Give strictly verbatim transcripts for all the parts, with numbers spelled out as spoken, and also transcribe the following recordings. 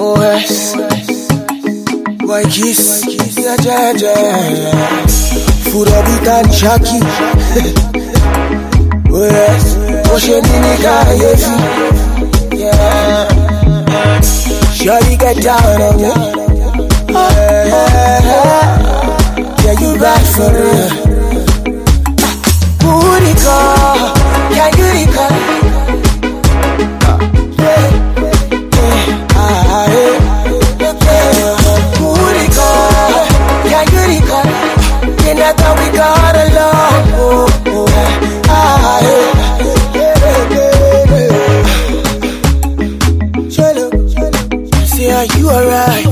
O S Boy Kiss, yeah, yeah, yeah. Food Habitat Shaki. O S Ocean Nika, yeah. Shawty get down on me. Yeah, yeah, you back for real. Monica, yeah, you Nika. I thought we got along. Oh, oh, ah, yeah. Cholo, say, are you alright?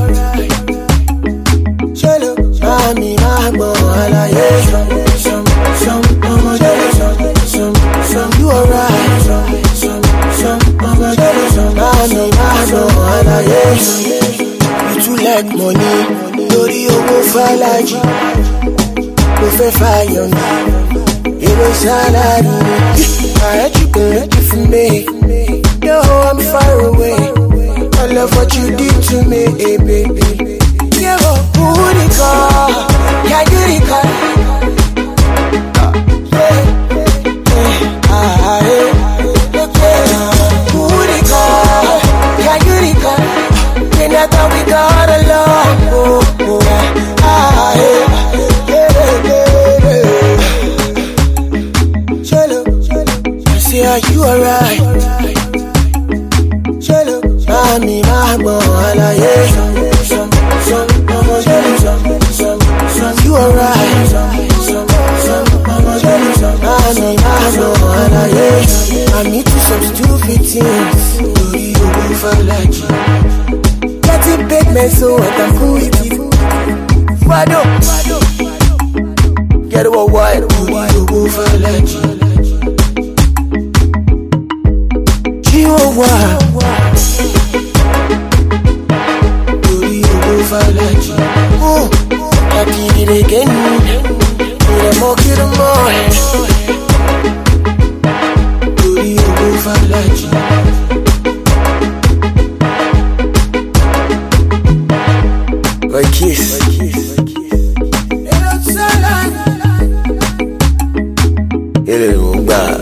Cholo, mami, mamo, alaye. Some, some, mama, cholo, some, some, you alright? Some, some, mama, cholo, mami, mamo, alaye. You too like money, lori owo falaji. Go for fire, it was salary. I had you good for me. Yo, I'm far away. I love what you did to me, hey, baby. Yeah, Monica, yeah, you Nika. Monica, yeah, you Nika. Then I thought we got along. Oh, oh, ah, yeah. Are you alright? Cholo, mami, mamo, alaye. Some, some, mama, cholo, some, some, some, you alright? Some, some, mama, cholo, some, mami, mamo, alaye. I'm into some stupid things. Do you move for like you? Getting big man, so I can cool with it. Fado, get over wide. Do you move for like you? Chihuahua, do you go for like you? Oh, I did it again. Did I mock you the more? Do you go for like you? Boy Kiss. Ele não dá.